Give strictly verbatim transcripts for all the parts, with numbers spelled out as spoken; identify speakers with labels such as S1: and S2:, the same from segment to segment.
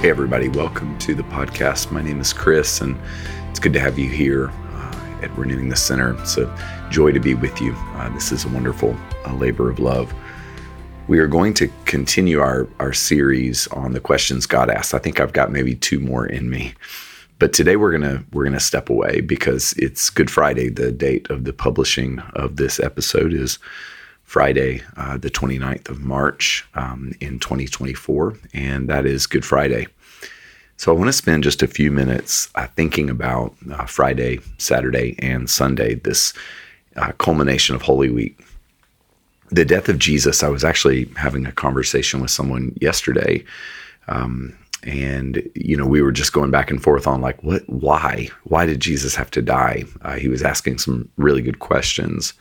S1: Hey everybody, welcome to the podcast. My name is Chris, and it's good to have you here uh, at Renewing the Center. It's a joy to be with you. Uh, this is a wonderful uh, labor of love. We are going to continue our, our series on the questions God asks. I think I've got maybe two more in me, but today we're gonna we're gonna step away because it's Good Friday. The date of the publishing of this episode is Friday, uh, the twenty-ninth of March um, in twenty twenty-four, and that is Good Friday. So I want to spend just a few minutes uh, thinking about uh, Friday, Saturday, and Sunday, this uh, culmination of Holy Week. The death of Jesus. I was actually having a conversation with someone yesterday, um, and you know we were just going back and forth on like, what, why, why did Jesus have to die? Uh, he was asking some really good questions,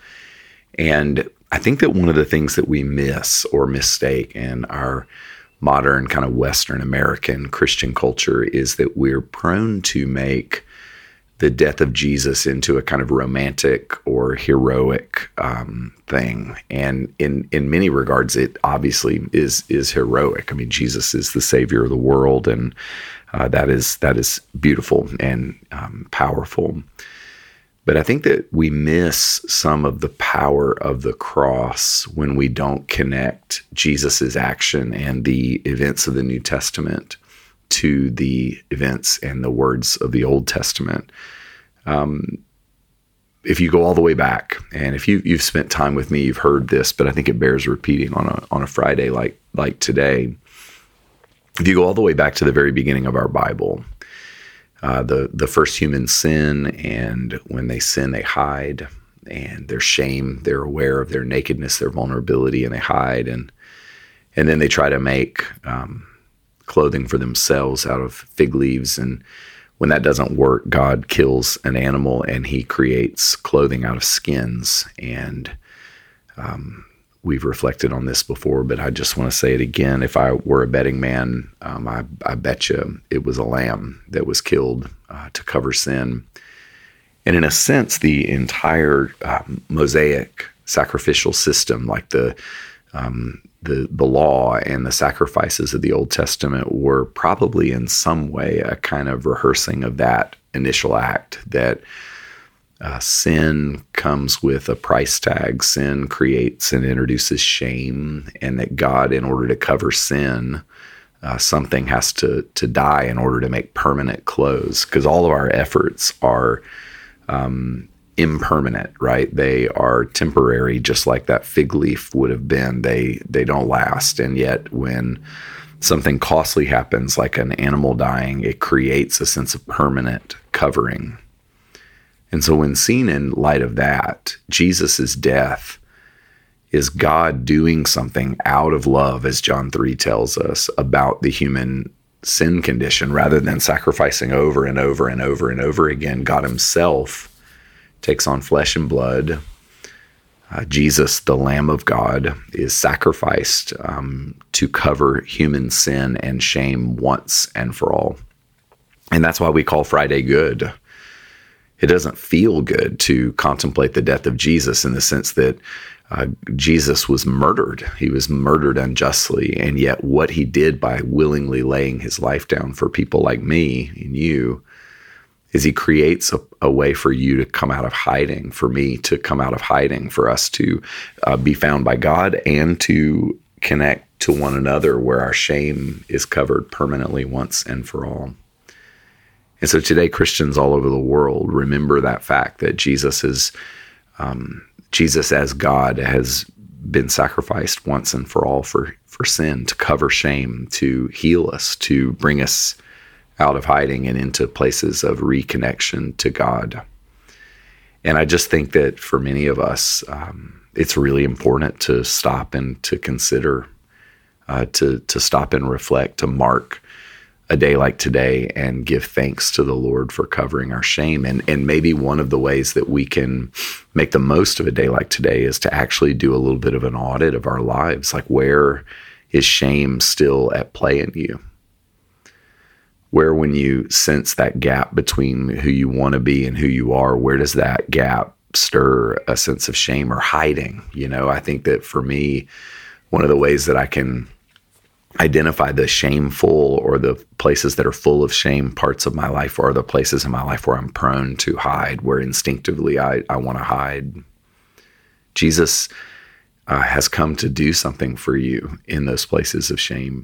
S1: and I think that one of the things that we miss or mistake in our modern kind of Western American Christian culture is that we're prone to make the death of Jesus into a kind of romantic or heroic um, thing. And in, in many regards, it obviously is is heroic. I mean, Jesus is the Savior of the world, and uh, that is that is beautiful and um, powerful. But I think that we miss some of the power of the cross when we don't connect Jesus's action and the events of the New Testament to the events and the words of the Old Testament. Um, if you go all the way back, and if you, you've spent time with me, you've heard this, but I think it bears repeating on a on a Friday like like today. If you go all the way back to the very beginning of our Bible, Uh, the, the first human sin, and when they sin, they hide, and their shame, they're aware of their nakedness, their vulnerability, and they hide, and and then they try to make um, clothing for themselves out of fig leaves, and when that doesn't work, God kills an animal, and he creates clothing out of skins, and um, we've reflected on this before, but I just want to say it again. If I were a betting man, um, I, I bet you it was a lamb that was killed uh, to cover sin. And in a sense, the entire um, Mosaic sacrificial system, like the, um, the the law and the sacrifices of the Old Testament, were probably in some way a kind of rehearsing of that initial act, that Uh, sin comes with a price tag. Sin creates and introduces shame, and that God, in order to cover sin, uh, something has to to die in order to make permanent clothes, because all of our efforts are um, impermanent, right? They are temporary, just like that fig leaf would have been. They they don't last, and yet when something costly happens, like an animal dying, it creates a sense of permanent covering. And so when seen in light of that, Jesus' death is God doing something out of love, as John three tells us, about the human sin condition. Rather than sacrificing over and over and over and over again, God himself takes on flesh and blood. Uh, Jesus, the Lamb of God, is sacrificed um, to cover human sin and shame once and for all. And that's why we call Friday good. It doesn't feel good to contemplate the death of Jesus in the sense that uh, Jesus was murdered. He was murdered unjustly. And yet what he did by willingly laying his life down for people like me and you is he creates a, a way for you to come out of hiding, for me to come out of hiding, for us to uh, be found by God and to connect to one another where our shame is covered permanently once and for all. And so today, Christians all over the world remember that fact that Jesus is, um, Jesus as God has been sacrificed once and for all for, for sin, to cover shame, to heal us, to bring us out of hiding and into places of reconnection to God. And I just think that for many of us, um, it's really important to stop and to consider, uh, to to stop and reflect, to mark a day like today and give thanks to the Lord for covering our shame. And and maybe one of the ways that we can make the most of a day like today is to actually do a little bit of an audit of our lives. Like, where is shame still at play in you? Where, when you sense that gap between who you want to be and who you are, where does that gap stir a sense of shame or hiding? You know, I think that for me, one of the ways that I can identify the shameful or the places that are full of shame parts of my life, or the places in my life where I'm prone to hide, where instinctively I, I want to hide. Jesus uh, has come to do something for you in those places of shame.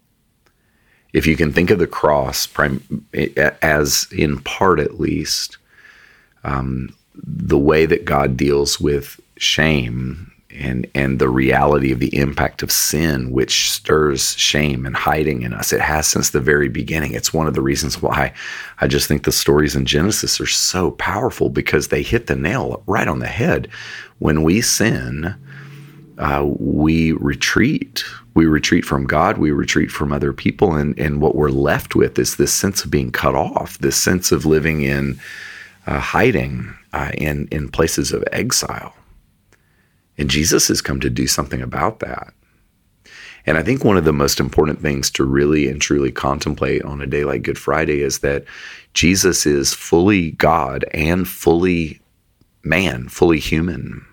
S1: If you can think of the cross prim- as, in part at least, um, the way that God deals with shame and and the reality of the impact of sin, which stirs shame and hiding in us. It has since the very beginning. It's one of the reasons why I just think the stories in Genesis are so powerful, because they hit the nail right on the head. When we sin, uh, we retreat. We retreat from God. We retreat from other people. And, and what we're left with is this sense of being cut off, this sense of living in uh, hiding uh, in, in places of exile. And Jesus has come to do something about that. And I think one of the most important things to really and truly contemplate on a day like Good Friday is that Jesus is fully God and fully man, fully human.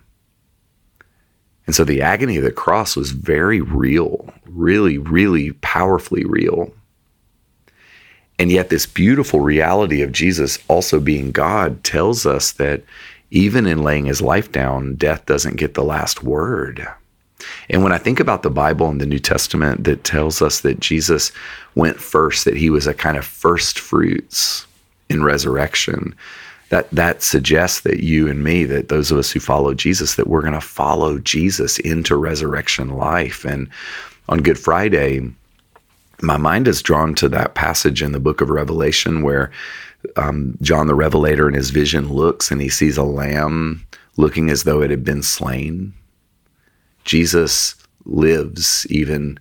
S1: And so the agony of the cross was very real, really, really powerfully real. And yet this beautiful reality of Jesus also being God tells us that even in laying his life down, death doesn't get the last word. And when I think about the Bible and the New Testament that tells us that Jesus went first, that he was a kind of first fruits in resurrection, that that suggests that you and me, that those of us who follow Jesus, that we're going to follow Jesus into resurrection life. And on Good Friday, my mind is drawn to that passage in the book of Revelation where Um, John the Revelator in his vision looks and he sees a lamb looking as though it had been slain. Jesus lives. Even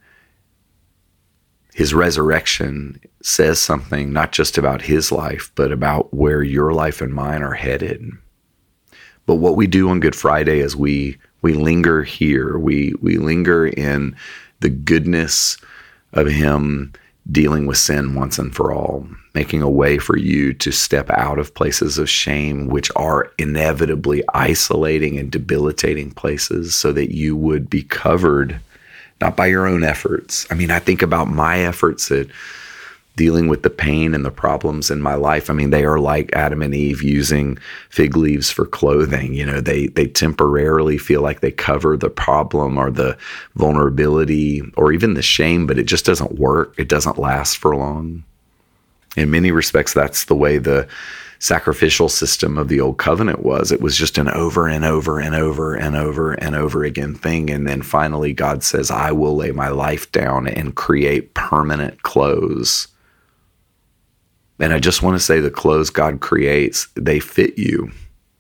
S1: his resurrection says something not just about his life, but about where your life and mine are headed. But what we do on Good Friday is we we linger here. We we linger in the goodness of him dealing with sin once and for all, making a way for you to step out of places of shame, which are inevitably isolating and debilitating places, so that you would be covered, not by your own efforts. I mean, I think about my efforts at dealing with the pain and the problems in my life. I mean, they are like Adam and Eve using fig leaves for clothing. You know, they they temporarily feel like they cover the problem or the vulnerability or even the shame, but it just doesn't work. It doesn't last for long. In many respects, that's the way the sacrificial system of the old covenant was. It was just an over and over and over and over and over again thing. And then finally, God says, I will lay my life down and create permanent clothes. And I just want to say the clothes God creates, they fit you.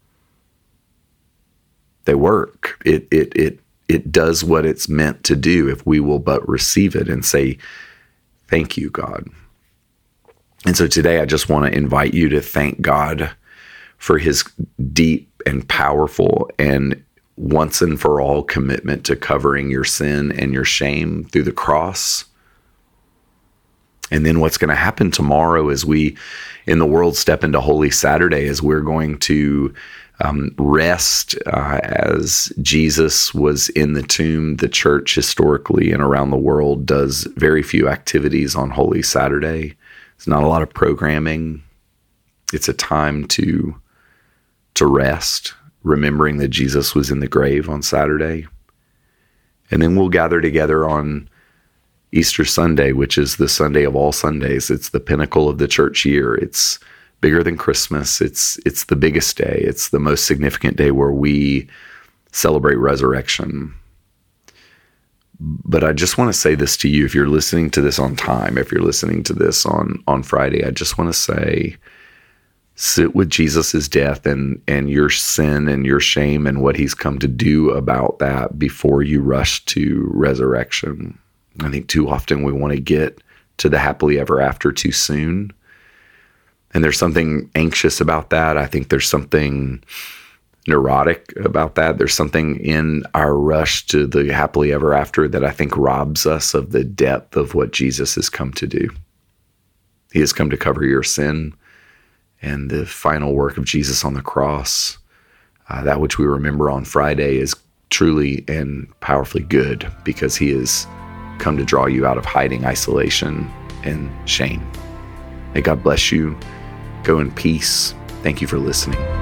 S1: They work. It it it it does what it's meant to do if we will but receive it and say, thank you, God. And so today I just want to invite you to thank God for his deep and powerful and once and for all commitment to covering your sin and your shame through the cross. And then what's going to happen tomorrow as we in the world step into Holy Saturday is we're going to um, rest uh, as Jesus was in the tomb. The church historically and around the world does very few activities on Holy Saturday. It's not a lot of programming. It's a time to, to rest, remembering that Jesus was in the grave on Saturday. And then we'll gather together on Easter Sunday, which is the Sunday of all Sundays. It's the pinnacle of the church year. It's bigger than Christmas. It's it's the biggest day. It's the most significant day where we celebrate resurrection. But I just want to say this to you. If you're listening to this on time, if you're listening to this on, on Friday, I just want to say, sit with Jesus's death and, and your sin and your shame and what he's come to do about that before you rush to resurrection. I think too often we want to get to the happily ever after too soon. And there's something anxious about that. I think there's something neurotic about that. There's something in our rush to the happily ever after that I think robs us of the depth of what Jesus has come to do. He has come to cover your sin, and the final work of Jesus on the cross, uh, that which we remember on Friday, is truly and powerfully good because he is come to draw you out of hiding, isolation, and shame. May God bless you. Go in peace. Thank you for listening.